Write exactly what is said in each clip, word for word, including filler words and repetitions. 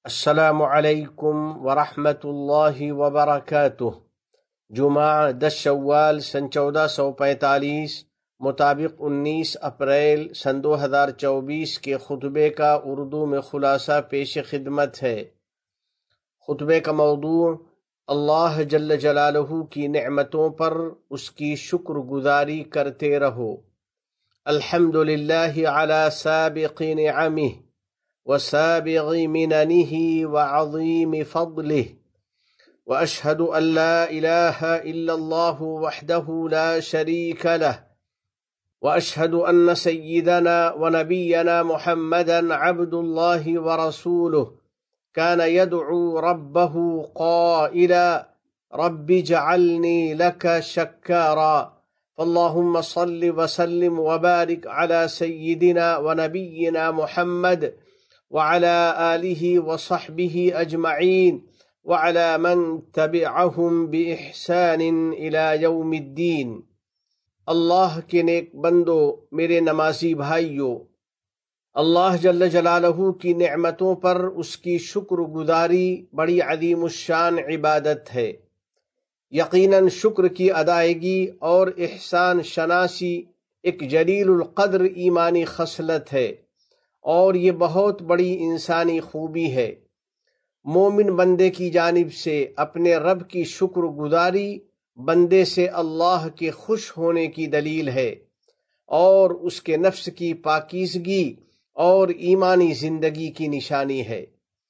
السلام علیکم ورحمۃ اللہ وبرکاتہ۔ جمعہ دس شوال سن چودہ سو پینتالیس مطابق انیس اپریل سن دو ہزار چوبیس کے خطبے کا اردو میں خلاصہ پیش خدمت ہے۔ خطبے کا موضوع اللہ جل جلالہ کی نعمتوں پر اس کی شکر گزاری کرتے رہو۔ الحمد للہ علی سابق نعمہ وسابغ مننه وعظيم فضله وأشهد أن لا إله إلا الله وحده لا شريك له وأشهد أن سيدنا ونبينا محمدا عبد الله ورسوله كان يدعو ربه قائلا رب اجعلني لك شكارا، فاللهم صل وسلم وبارك على سيدنا ونبينا محمد وعلى آلہ وصحبہ اجمعین وعلى من تبعہم بإحسان الى یوم الدین۔ اللہ کے نیک بندو، میرے نمازی بھائیو، اللہ جل جلالہ کی نعمتوں پر اس کی شکر گزاری بڑی عظیم الشان عبادت ہے۔ یقیناً شکر کی ادائیگی اور احسان شناسی ایک جلیل القدر ایمانی خصلت ہے، اور یہ بہت بڑی انسانی خوبی ہے۔ مومن بندے کی جانب سے اپنے رب کی شکر گزاری بندے سے اللہ کے خوش ہونے کی دلیل ہے اور اس کے نفس کی پاکیزگی اور ایمانی زندگی کی نشانی ہے۔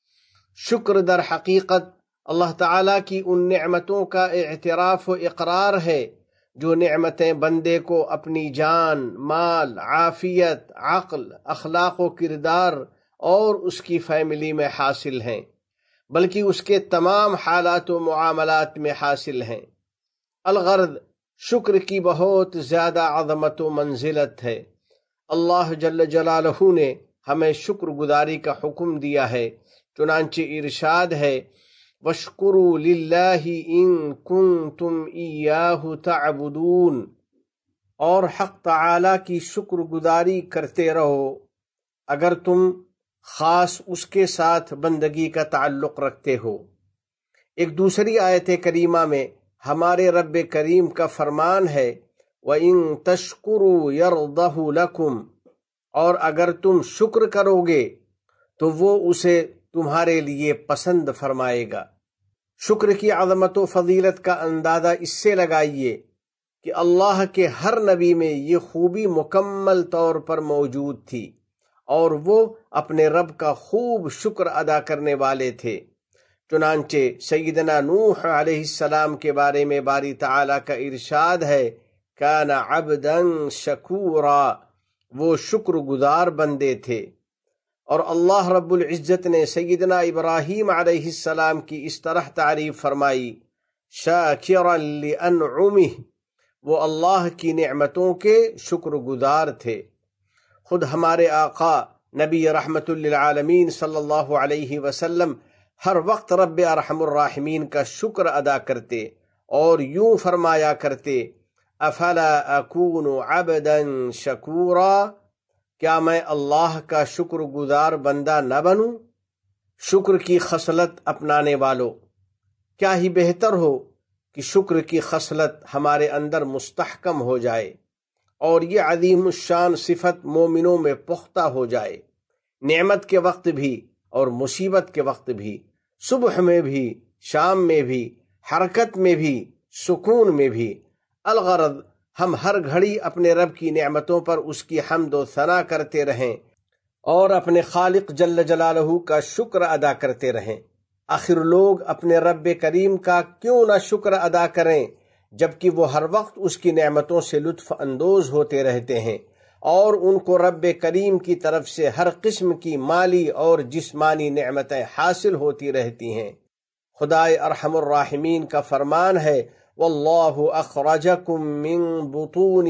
شکر در حقیقت اللہ تعالیٰ کی ان نعمتوں کا اعتراف و اقرار ہے جو نعمتیں بندے کو اپنی جان، مال، عافیت، عقل، اخلاق و کردار اور اس کی فیملی میں حاصل ہیں، بلکہ اس کے تمام حالات و معاملات میں حاصل ہیں۔ الغرض شکر کی بہت زیادہ عظمت و منزلت ہے۔ اللہ جل جلالہ نے ہمیں شکر گزاری کا حکم دیا ہے، چنانچہ ارشاد ہے وَاشْكُرُوا لِلَّهِ إِن كُنتُمْ إِيَّاهُ تَعْبُدُونَ، اور حق تعالی کی شکر گزاری کرتے رہو اگر تم خاص اس کے ساتھ بندگی کا تعلق رکھتے ہو۔ ایک دوسری آیت کریمہ میں ہمارے رب کریم کا فرمان ہے وَإِن تَشْكُرُوا يَرْضَهُ لَكُمْ، اور اگر تم شکر کرو گے تو وہ اسے تمہارے لیے پسند فرمائے گا۔ شکر کی عظمت و فضیلت کا اندازہ اس سے لگائیے کہ اللہ کے ہر نبی میں یہ خوبی مکمل طور پر موجود تھی اور وہ اپنے رب کا خوب شکر ادا کرنے والے تھے۔ چنانچہ سیدنا نوح علیہ السلام کے بارے میں باری تعالیٰ کا ارشاد ہے کان عبدا شکورا، وہ شکر گزار بندے تھے۔ اور اللہ رب العزت نے سیدنا ابراہیم علیہ السلام کی اس طرح تعریف فرمائی شاکرا لانعمہ، وہ اللہ کی نعمتوں کے شکر گزار تھے۔ خود ہمارے آقا نبی رحمت للعالمین صلی اللہ علیہ وسلم ہر وقت رب ارحم الراحمین کا شکر ادا کرتے اور یوں فرمایا کرتے افلا اکون عبدا شکورا، کیا میں اللہ کا شکر گزار بندہ نہ بنوں؟ شکر کی خصلت اپنانے والوں، کیا ہی بہتر ہو کہ شکر کی خصلت ہمارے اندر مستحکم ہو جائے اور یہ عظیم الشان صفت مومنوں میں پختہ ہو جائے، نعمت کے وقت بھی اور مصیبت کے وقت بھی، صبح میں بھی، شام میں بھی، حرکت میں بھی، سکون میں بھی۔ الغرض ہم ہر گھڑی اپنے رب کی نعمتوں پر اس کی حمد و ثنا کرتے رہیں اور اپنے خالق جل جلالہ کا شکر ادا کرتے رہیں۔ آخر لوگ اپنے رب کریم کا کیوں نہ شکر ادا کریں جبکہ وہ ہر وقت اس کی نعمتوں سے لطف اندوز ہوتے رہتے ہیں اور ان کو رب کریم کی طرف سے ہر قسم کی مالی اور جسمانی نعمتیں حاصل ہوتی رہتی ہیں۔ خدائے ارحم الراحمین کا فرمان ہے واللہ اخرجکم من بطون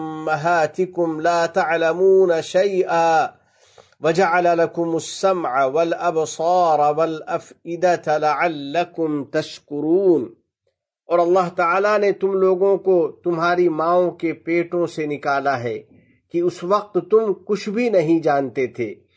امہاتکم لا تعلمون شیئا وجعل لکم السمع والابصار والافئدۃ لعلکم تشکرون، اور اللہ تعالیٰ نے تم لوگوں کو تمہاری ماؤں کے پیٹوں سے نکالا ہے کہ اس وقت تم کچھ بھی نہیں جانتے تھے،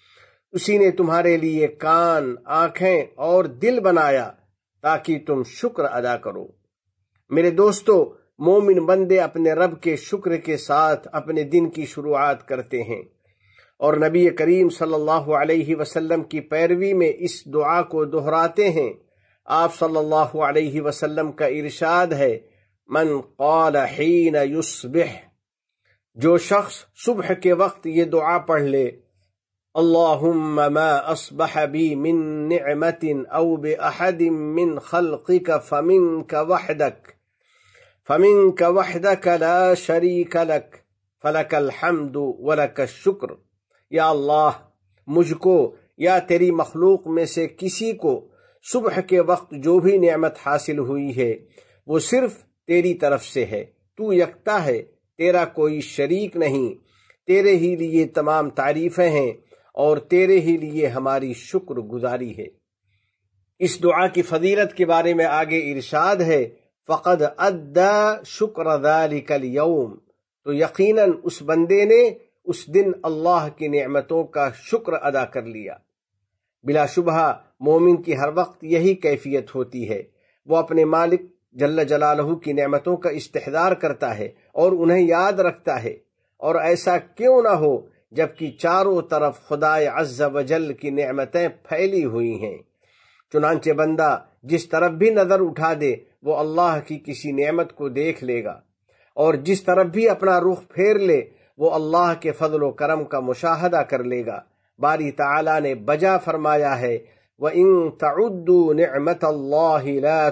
اسی نے تمہارے لیے کان، آنکھیں اور دل بنایا تاکہ تم شکر ادا کرو۔ میرے دوستو، مومن بندے اپنے رب کے شکر کے ساتھ اپنے دن کی شروعات کرتے ہیں، اور نبی کریم صلی اللہ علیہ وسلم کی پیروی میں اس دعا کو دہراتے ہیں۔ آپ صلی اللہ علیہ وسلم کا ارشاد ہے، من قال حین یصبح، جو شخص صبح کے وقت یہ دعا پڑھ لے، اللہم ما اصبح بی من نعمت او باحد من خلقک فمنک وحدک فمنک وحدک لا شریک لک فلک الحمد ولک الشکر۔ یا اللہ، مجھ کو یا تیری مخلوق میں سے کسی کو صبح کے وقت جو بھی نعمت حاصل ہوئی ہے وہ صرف تیری طرف سے ہے، تو یکتا ہے، تیرا کوئی شریک نہیں، تیرے ہی لیے تمام تعریفیں ہیں اور تیرے ہی لیے ہماری شکر گزاری ہے۔ اس دعا کی فضیلت کے بارے میں آگے ارشاد ہے، فقد ادا شکر ذلک اليوم، تو یقیناً اس بندے نے اس دن اللہ کی نعمتوں کا شکر ادا کر لیا۔ بلا شبہ مومن کی ہر وقت یہی کیفیت ہوتی ہے، وہ اپنے مالک جل جلالہ کی نعمتوں کا استحضار کرتا ہے اور انہیں یاد رکھتا ہے، اور ایسا کیوں نہ ہو جبکہ چاروں طرف خدائے عز و جل کی نعمتیں پھیلی ہوئی ہیں۔ چنانچہ بندہ جس طرف بھی نظر اٹھا دے وہ اللہ کی کسی نعمت کو دیکھ لے گا، اور جس طرف بھی اپنا رخ پھیر لے وہ اللہ کے فضل و کرم کا مشاہدہ کر لے گا۔ باری تعالیٰ نے بجا فرمایا ہے، وَإِن تَعُدُّوا نِعْمَةَ اللَّهِ لَا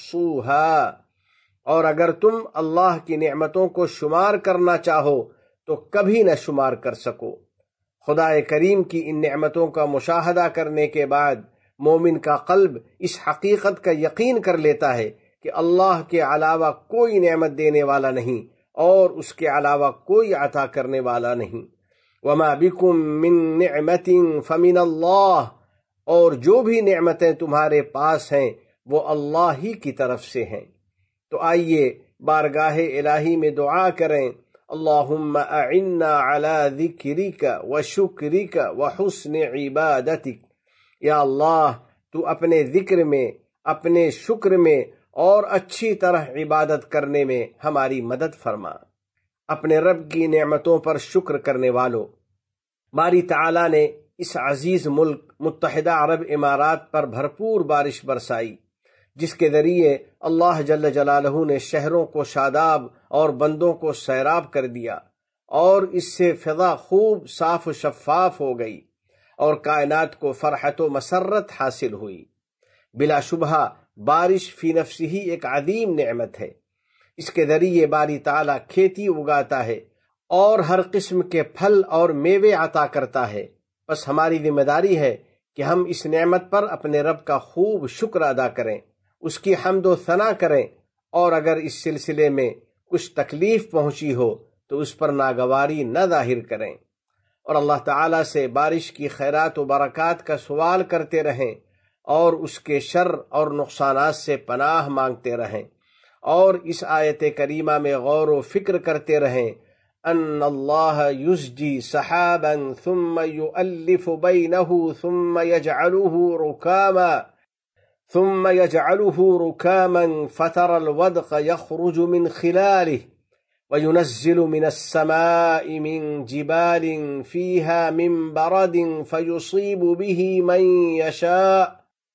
تُحْصُوهَا، اور اگر تم اللہ کی نعمتوں کو شمار کرنا چاہو تو کبھی نہ شمار کر سکو۔ خدا کریم کی ان نعمتوں کا مشاہدہ کرنے کے بعد مومن کا قلب اس حقیقت کا یقین کر لیتا ہے کہ اللہ کے علاوہ کوئی نعمت دینے والا نہیں اور اس کے علاوہ کوئی عطا کرنے والا نہیں۔ وَمَا بِكُم مِّن نِّعْمَةٍ فَمِنَ اللَّهِ، اور جو بھی نعمتیں تمہارے پاس ہیں وہ اللہ ہی کی طرف سے ہیں۔ تو آئیے بارگاہ الہی میں دعا کریں، اللہم اعنا علی ذکرک وشکرک وحسن عبادتک، یا اللہ تو اپنے ذکر میں، اپنے شکر میں اور اچھی طرح عبادت کرنے میں ہماری مدد فرما۔ اپنے رب کی نعمتوں پر شکر کرنے والو، باری تعالیٰ نے اس عزیز ملک متحدہ عرب امارات پر بھرپور بارش برسائی، جس کے ذریعے اللہ جل جلالہ نے شہروں کو شاداب اور بندوں کو سیراب کر دیا، اور اس سے فضا خوب صاف و شفاف ہو گئی اور کائنات کو فرحت و مسرت حاصل ہوئی۔ بلا شبہ بارش فی نفسی ہی ایک عظیم نعمت ہے۔ اس کے ذریعے باری تعالیٰ کھیتی اگاتا ہے اور ہر قسم کے پھل اور میوے عطا کرتا ہے۔ بس ہماری ذمہ داری ہے کہ ہم اس نعمت پر اپنے رب کا خوب شکر ادا کریں، اس کی حمد و ثنا کریں، اور اگر اس سلسلے میں کچھ تکلیف پہنچی ہو تو اس پر ناگواری نہ ظاہر کریں، اور اللہ تعالیٰ سے بارش کی خیرات و برکات کا سوال کرتے رہیں اور اس کے شر اور نقصانات سے پناہ مانگتے رہیں، اور اس آیت کریمہ میں غور و فکر کرتے رہیں، ان اللہ یزجی سحابا ثم یؤلف بینہ ثم یجعلہ رکاما ثم يجعله ركاما فترى الودق يخرج من خلاله وينزل من السماء من جبال فيها من برد فيصيب به من يشاء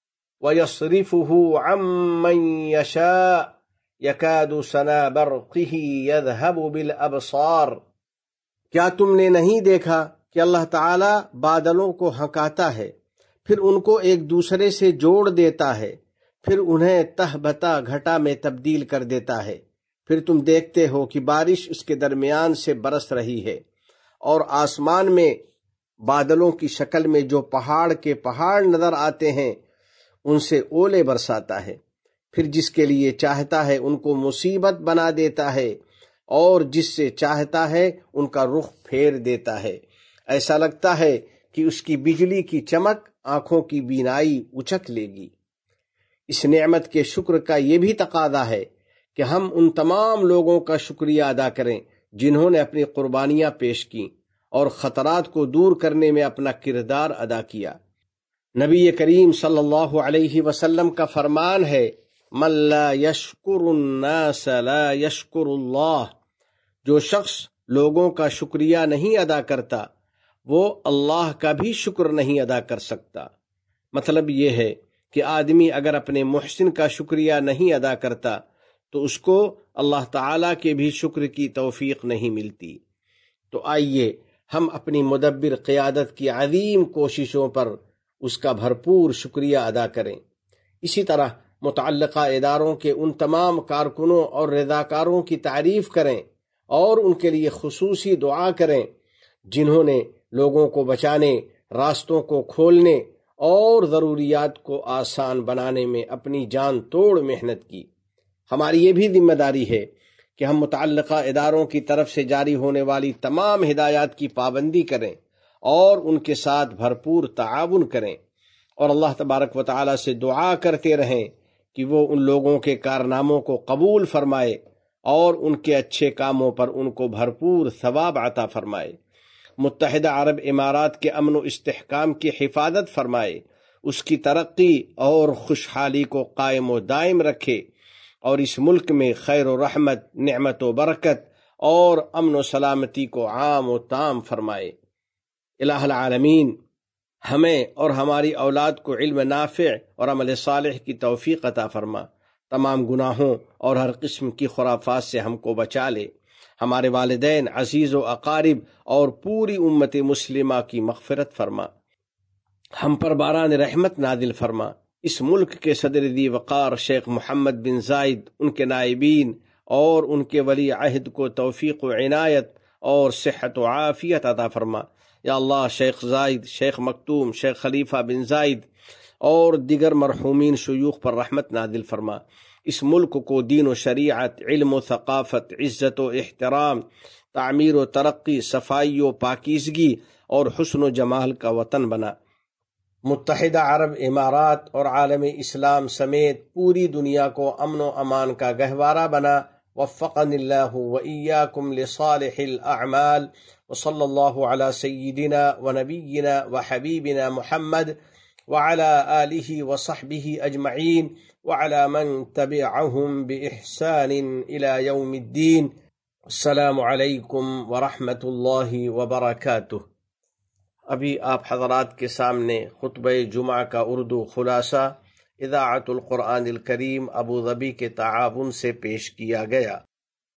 ويصرفه عن من يشاء يكاد سنا برقه يذهب بالأبصار۔ کیا تم نے نہیں دیکھا کہ اللہ تعالی بادلوں کو ہنکاتا ہے، پھر ان کو ایک دوسرے سے جوڑ دیتا ہے، پھر انہیں تہ بتا گھٹا میں تبدیل کر دیتا ہے، پھر تم دیکھتے ہو کہ بارش اس کے درمیان سے برس رہی ہے، اور آسمان میں بادلوں کی شکل میں جو پہاڑ کے پہاڑ نظر آتے ہیں ان سے اولے برساتا ہے، پھر جس کے لیے چاہتا ہے ان کو مصیبت بنا دیتا ہے، اور جس سے چاہتا ہے ان کا رخ پھیر دیتا ہے۔ ایسا لگتا ہے کہ اس کی بجلی کی چمک آنکھوں کی بینائی اچک لے گی۔ اس نعمت کے شکر کا یہ بھی تقاضا ہے کہ ہم ان تمام لوگوں کا شکریہ ادا کریں جنہوں نے اپنی قربانیاں پیش کیں اور خطرات کو دور کرنے میں اپنا کردار ادا کیا۔ نبی کریم صلی اللہ علیہ وسلم کا فرمان ہے، من لا یشکر الناس لا یشکر اللہ، جو شخص لوگوں کا شکریہ نہیں ادا کرتا وہ اللہ کا بھی شکر نہیں ادا کر سکتا۔ مطلب یہ ہے کہ آدمی اگر اپنے محسن کا شکریہ نہیں ادا کرتا تو اس کو اللہ تعالیٰ کے بھی شکر کی توفیق نہیں ملتی۔ تو آئیے ہم اپنی مدبر قیادت کی عظیم کوششوں پر اس کا بھرپور شکریہ ادا کریں۔ اسی طرح متعلقہ اداروں کے ان تمام کارکنوں اور رضاکاروں کی تعریف کریں اور ان کے لیے خصوصی دعا کریں جنہوں نے لوگوں کو بچانے، راستوں کو کھولنے اور ضروریات کو آسان بنانے میں اپنی جان توڑ محنت کی۔ ہماری یہ بھی ذمہ داری ہے کہ ہم متعلقہ اداروں کی طرف سے جاری ہونے والی تمام ہدایات کی پابندی کریں اور ان کے ساتھ بھرپور تعاون کریں، اور اللہ تبارک و تعالی سے دعا کرتے رہیں کہ وہ ان لوگوں کے کارناموں کو قبول فرمائے اور ان کے اچھے کاموں پر ان کو بھرپور ثواب عطا فرمائے، متحدہ عرب امارات کے امن و استحکام کی حفاظت فرمائے، اس کی ترقی اور خوشحالی کو قائم و دائم رکھے، اور اس ملک میں خیر و رحمت، نعمت و برکت اور امن و سلامتی کو عام و تام فرمائے۔ الہ العالمین ہمیں اور ہماری اولاد کو علم نافع اور عمل صالح کی توفیق عطا فرما، تمام گناہوں اور ہر قسم کی خرافات سے ہم کو بچا لے، ہمارے والدین، عزیز و اقارب اور پوری امت مسلمہ کی مغفرت فرما، ہم پر باران رحمت نازل فرما۔ اس ملک کے صدر ذی وقار شیخ محمد بن زائد، ان کے نائبین اور ان کے ولی عہد کو توفیق و عنایت اور صحت و عافیت عطا فرما۔ یا اللہ، شیخ زائد، شیخ مکتوم، شیخ خلیفہ بن زائد اور دیگر مرحومین شیوخ پر رحمت نازل فرما۔ اس ملک کو دین و شریعت، علم و ثقافت، عزت و احترام، تعمیر و ترقی، صفائی و پاکیزگی اور حسن و جمال کا وطن بنا۔ متحدہ عرب امارات اور عالم اسلام سمیت پوری دنیا کو امن و امان کا گہوارہ بنا۔ وفقنی اللہ وإیاکم لصالح الاعمال، وصلی اللہ علی سیدنا ونبینا وحبیبنا محمد وعلى آلہ وصحبہ اجمعین وعلى من تبعهم بإحسان إلى يوم الدین۔ السلام علیکم ورحمۃ اللہ وبرکاتہ۔ ابھی آپ حضرات کے سامنے خطبہ جمعہ کا اردو خلاصہ اذاعت القرآن الکریم ابوظبی کے تعاون سے پیش کیا گیا۔